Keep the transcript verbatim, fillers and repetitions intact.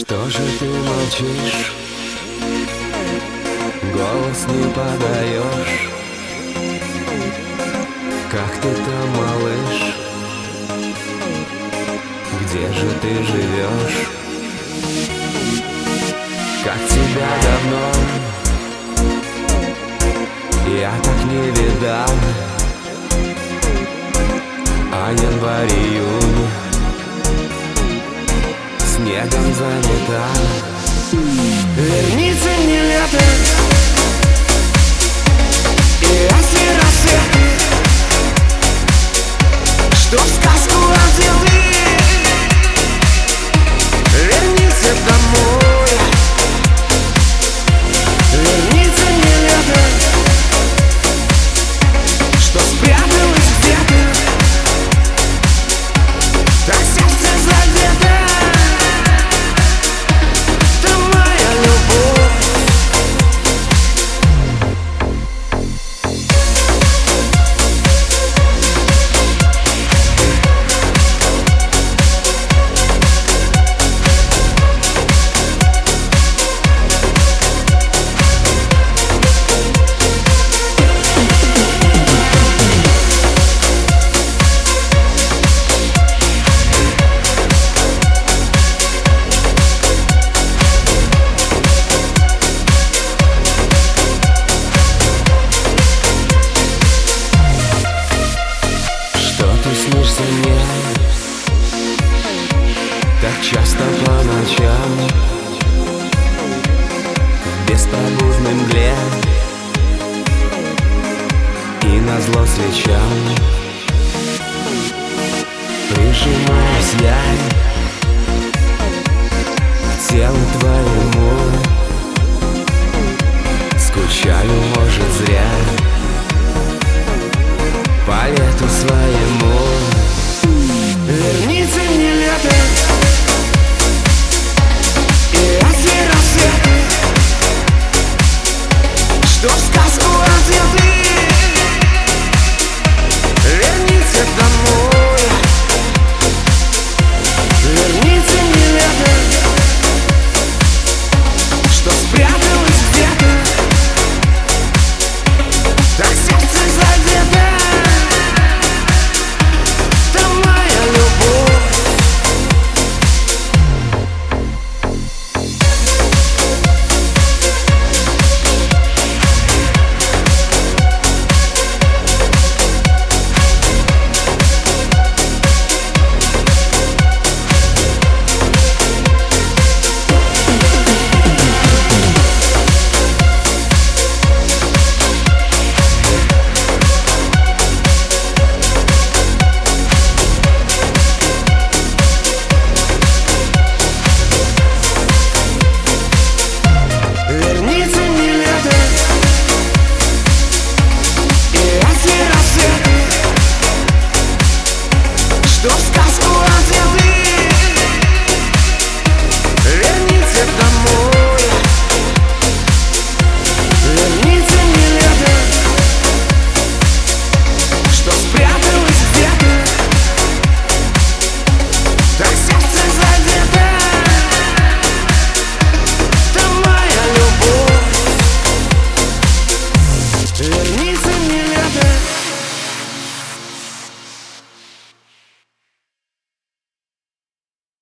Что же ты молчишь? Голос не подаешь. Как ты там, малыш? Где же ты живешь? Как тебя давно я так не видал. А январь, июнь снегом заметал. Вернится мне лето и ясный рассвет, что в сказку одеты. Вернись домой. Вернится мне лето, что спряталось где-то, так сердце задето. Ты моя любовь. Снишься мне так часто по ночам, в беспробудной мгле и назло свечам. Прижимаюсь я к телу твоему, скучаю, может, зря по лету своему. Вернится мне лето и ясный рассвет, что в сказку одеты. Вернись домой. Вернится мне лето, что спряталось где-то, так сердце задето. Что